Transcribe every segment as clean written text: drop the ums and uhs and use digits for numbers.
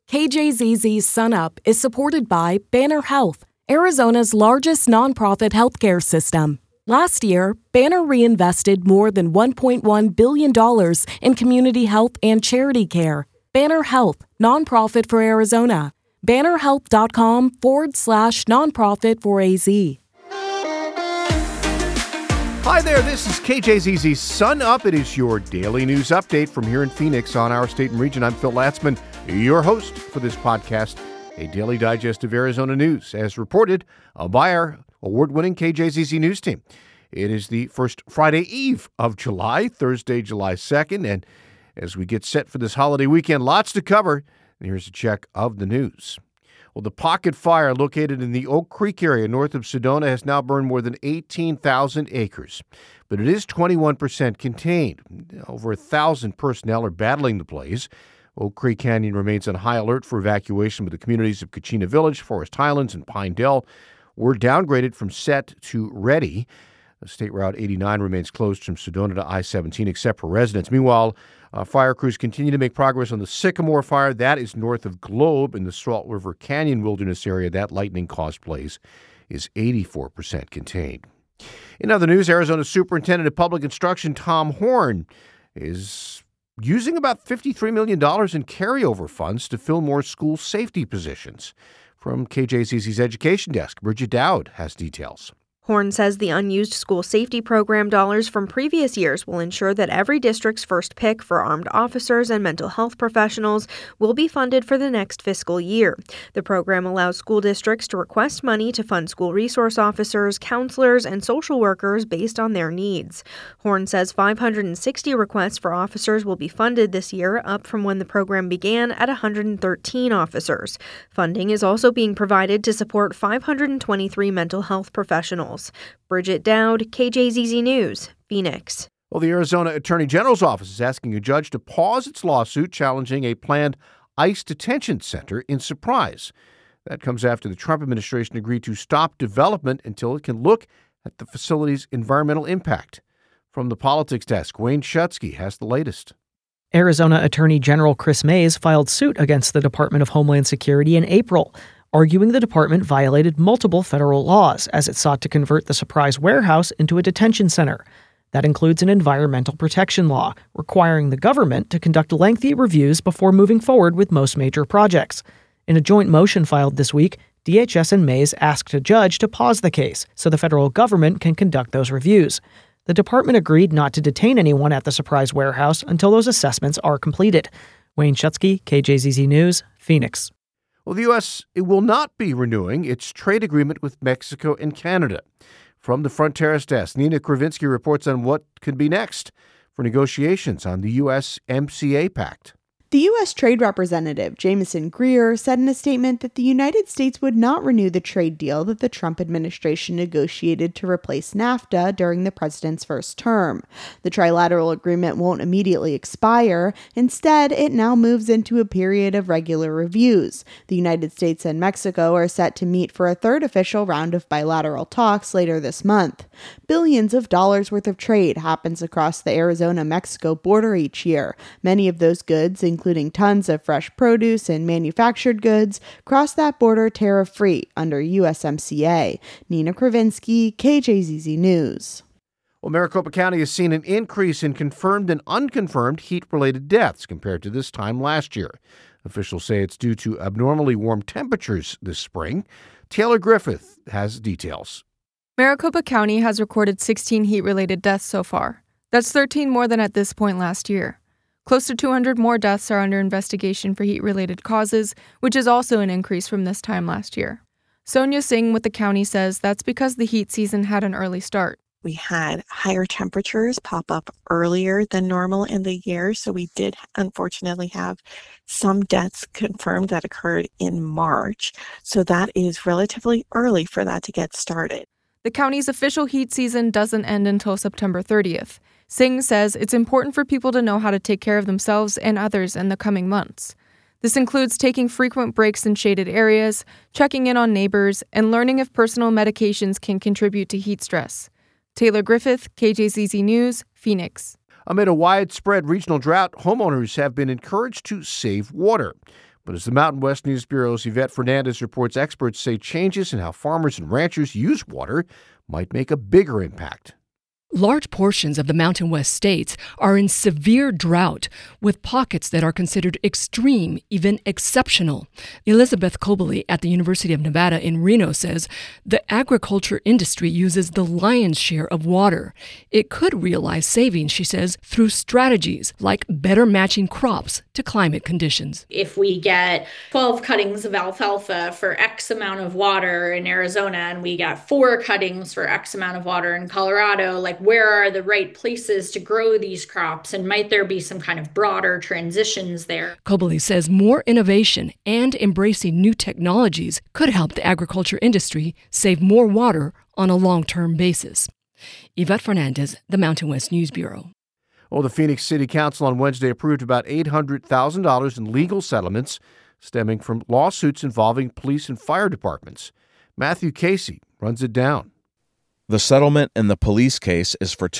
KJZZ's Sun Up is supported by Banner Health, Arizona's largest nonprofit healthcare system. Last year, Banner reinvested more than $1.1 billion in community health and charity care. Banner Health, nonprofit for Arizona. bannerhealth.com/nonprofit for AZ. Hi there, this is KJZZ's Sun Up. It is your daily news update from here in Phoenix on our state and region. I'm Phil Latzman, your host for this podcast, a daily digest of Arizona news, as reported by our award-winning KJZZ News team. It is the first Friday eve of July, Thursday, July 2nd, and as we get set for this holiday weekend, lots to cover. And here's a check of the news. Well, the pocket fire located in the Oak Creek area north of Sedona has now burned more than 18,000 acres, but it is 21% contained. Over 1,000 personnel are battling the blaze. Oak Creek Canyon remains on high alert for evacuation, but the communities of Kachina Village, Forest Highlands, and Pine Dell were downgraded from set to ready. State Route 89 remains closed from Sedona to I-17 except for residents. Meanwhile, fire crews continue to make progress on the Sycamore Fire. That is north of Globe in the Salt River Canyon Wilderness area. That lightning-caused blaze is 84% contained. In other news, Arizona Superintendent of Public Instruction Tom Horne is using about $53 million in carryover funds to fill more school safety positions. From KJZZ's Education Desk, Bridget Dowd has details. Horne says the unused school safety program dollars from previous years will ensure that every district's first pick for armed officers and mental health professionals will be funded for the next fiscal year. The program allows school districts to request money to fund school resource officers, counselors, and social workers based on their needs. Horne says 560 requests for officers will be funded this year, up from when the program began at 113 officers. Funding is also being provided to support 523 mental health professionals. Bridget Dowd, KJZZ News, Phoenix. Well, the Arizona Attorney General's office is asking a judge to pause its lawsuit challenging a planned ICE detention center in Surprise. That comes after the Trump administration agreed to stop development until it can look at the facility's environmental impact. From the Politics Desk, Wayne Schutsky has the latest. Arizona Attorney General Chris Mays filed suit against the Department of Homeland Security in April, arguing the department violated multiple federal laws as it sought to convert the Surprise warehouse into a detention center. That includes an environmental protection law requiring the government to conduct lengthy reviews before moving forward with most major projects. In a joint motion filed this week, DHS and Mays asked a judge to pause the case so the federal government can conduct those reviews. The department agreed not to detain anyone at the Surprise warehouse until those assessments are completed. Wayne Schutsky, KJZZ News, Phoenix. Well, the U.S. will not be renewing its trade agreement with Mexico and Canada. From the Fronteras Desk, Nina Kravinsky reports on what could be next for negotiations on the U.S.-MCA Pact. The U.S. Trade Representative Jamieson Greer said in a statement that the United States would not renew the trade deal that the Trump administration negotiated to replace NAFTA during the president's first term. The trilateral agreement won't immediately expire. Instead, it now moves into a period of regular reviews. The United States and Mexico are set to meet for a third official round of bilateral talks later this month. Billions of dollars worth of trade happens across the Arizona-Mexico border each year. Many of those goods, including tons of fresh produce and manufactured goods, cross that border tariff-free under USMCA. Nina Kravinsky, KJZZ News. Well, Maricopa County has seen an increase in confirmed and unconfirmed heat-related deaths compared to this time last year. Officials say it's due to abnormally warm temperatures this spring. Taylor Griffith has details. Maricopa County has recorded 16 heat-related deaths so far. That's 13 more than at this point last year. Close to 200 more deaths are under investigation for heat-related causes, which is also an increase from this time last year. Sonia Singh with the county says that's because the heat season had an early start. We had higher temperatures pop up earlier than normal in the year, so we did unfortunately have some deaths confirmed that occurred in March. So that is relatively early for that to get started. The county's official heat season doesn't end until September 30th. Singh says it's important for people to know how to take care of themselves and others in the coming months. This includes taking frequent breaks in shaded areas, checking in on neighbors, and learning if personal medications can contribute to heat stress. Taylor Griffith, KJZZ News, Phoenix. Amid a widespread regional drought, homeowners have been encouraged to save water. But as the Mountain West News Bureau's Yvette Fernandez reports, experts say changes in how farmers and ranchers use water might make a bigger impact. Large portions of the Mountain West states are in severe drought, with pockets that are considered extreme, even exceptional. Elizabeth Cobley at the University of Nevada in Reno says the agriculture industry uses the lion's share of water. It could realize savings, she says, through strategies like better matching crops to climate conditions. If we get 12 cuttings of alfalfa for X amount of water in Arizona and we got 4 cuttings for X amount of water in Colorado, where are the right places to grow these crops, and might there be some kind of broader transitions there? Cobley says more innovation and embracing new technologies could help the agriculture industry save more water on a long-term basis. Yvette Fernandez, the Mountain West News Bureau. Well, the Phoenix City Council on Wednesday approved about $800,000 in legal settlements stemming from lawsuits involving police and fire departments. Matthew Casey runs it down. The settlement in the police case is for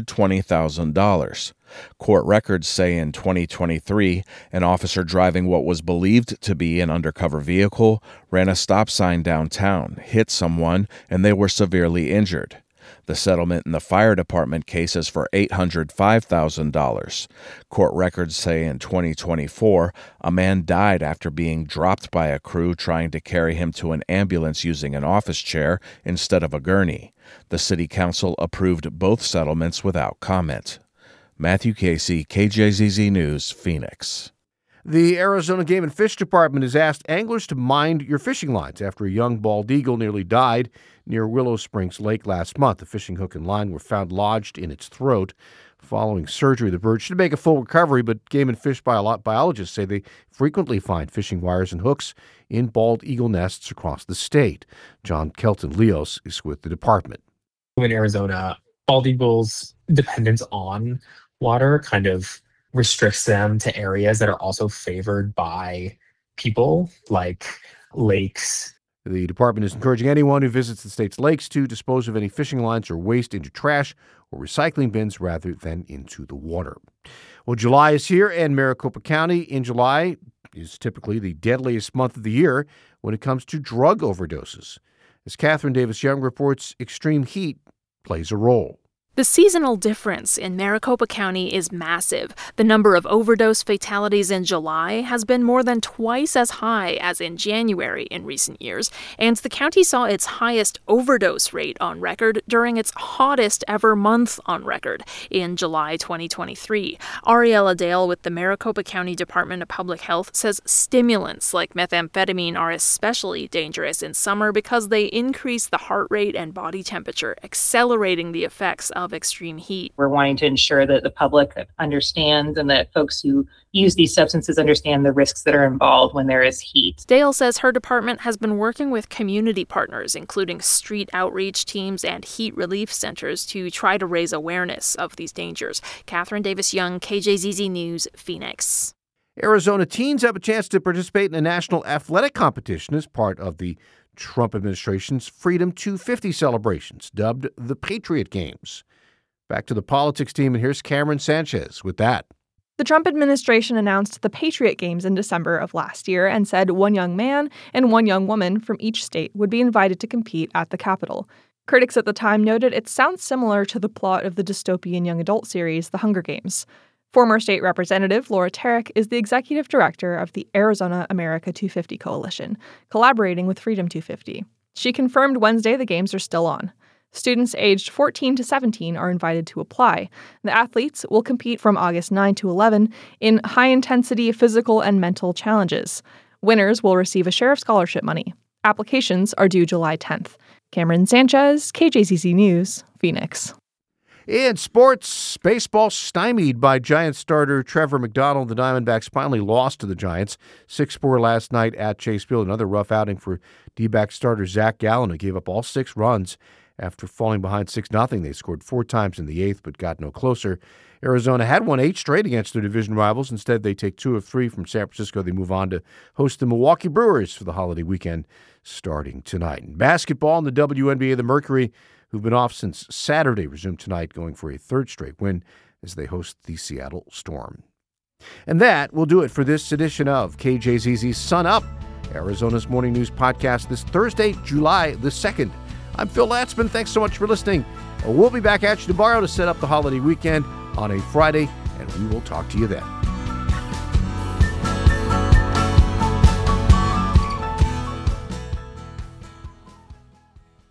$220,000. Court records say in 2023, an officer driving what was believed to be an undercover vehicle ran a stop sign downtown, hit someone, and they were severely injured. The settlement in the fire department case is for $805,000. Court records say in 2024, a man died after being dropped by a crew trying to carry him to an ambulance using an office chair instead of a gurney. The city council approved both settlements without comment. Matthew Casey, KJZZ News, Phoenix. The Arizona Game and Fish Department has asked anglers to mind your fishing lines after a young bald eagle nearly died near Willow Springs Lake last month. The fishing hook and line were found lodged in its throat. Following surgery, the bird should make a full recovery, but game and fish biologists say they frequently find fishing wires and hooks in bald eagle nests across the state. John Kelton-Leos is with the department. In Arizona, bald eagles' dependence on water kind of restricts them to areas that are also favored by people, like lakes. The department is encouraging anyone who visits the state's lakes to dispose of any fishing lines or waste into trash or recycling bins rather than into the water. Well, July is here, and Maricopa County in July is typically the deadliest month of the year when it comes to drug overdoses. As Catherine Davis-Young reports, extreme heat plays a role. The seasonal difference in Maricopa County is massive. The number of overdose fatalities in July has been more than twice as high as in January in recent years, and the county saw its highest overdose rate on record during its hottest ever month on record in July 2023. Ariella Dale with the Maricopa County Department of Public Health says stimulants like methamphetamine are especially dangerous in summer because they increase the heart rate and body temperature, accelerating the effects of extreme heat. We're wanting to ensure that the public understands and that folks who use these substances understand the risks that are involved when there is heat. Dale says her department has been working with community partners, including street outreach teams and heat relief centers, to try to raise awareness of these dangers. Catherine Davis-Young, KJZZ News, Phoenix. Arizona teens have a chance to participate in a national athletic competition as part of the Trump administration's Freedom 250 celebrations, dubbed the Patriot Games. Back to the politics team, and here's Cameron Sanchez with that. The Trump administration announced the Patriot Games in December of last year and said one young man and one young woman from each state would be invited to compete at the Capitol. Critics at the time noted it sounds similar to the plot of the dystopian young adult series, The Hunger Games. Former State Representative Laura Tarek is the executive director of the Arizona America 250 Coalition, collaborating with Freedom 250. She confirmed Wednesday the games are still on. Students aged 14 to 17 are invited to apply. The athletes will compete from August 9 to 11 in high-intensity physical and mental challenges. Winners will receive a share of scholarship money. Applications are due July 10th. Cameron Sanchez, KJZZ News, Phoenix. In sports, baseball stymied by Giants starter Trevor McDonald. The Diamondbacks finally lost to the Giants 6-4 last night at Chase Field. Another rough outing for D-back starter Zach Gallen, who gave up all 6 runs after falling behind 6-0. They scored 4 times in the 8th but got no closer. Arizona had won 8 straight against their division rivals. Instead, they take 2 of 3 from San Francisco. They move on to host the Milwaukee Brewers for the holiday weekend starting tonight. In basketball in the WNBA, the Mercury, who've been off since Saturday, resumed tonight, going for a 3rd straight win as they host the Seattle Storm. And that will do it for this edition of KJZZ's Sun Up, Arizona's morning news podcast this Thursday, July the 2nd. I'm Phil Latzman. Thanks so much for listening. We'll be back at you tomorrow to set up the holiday weekend on a Friday, and we will talk to you then.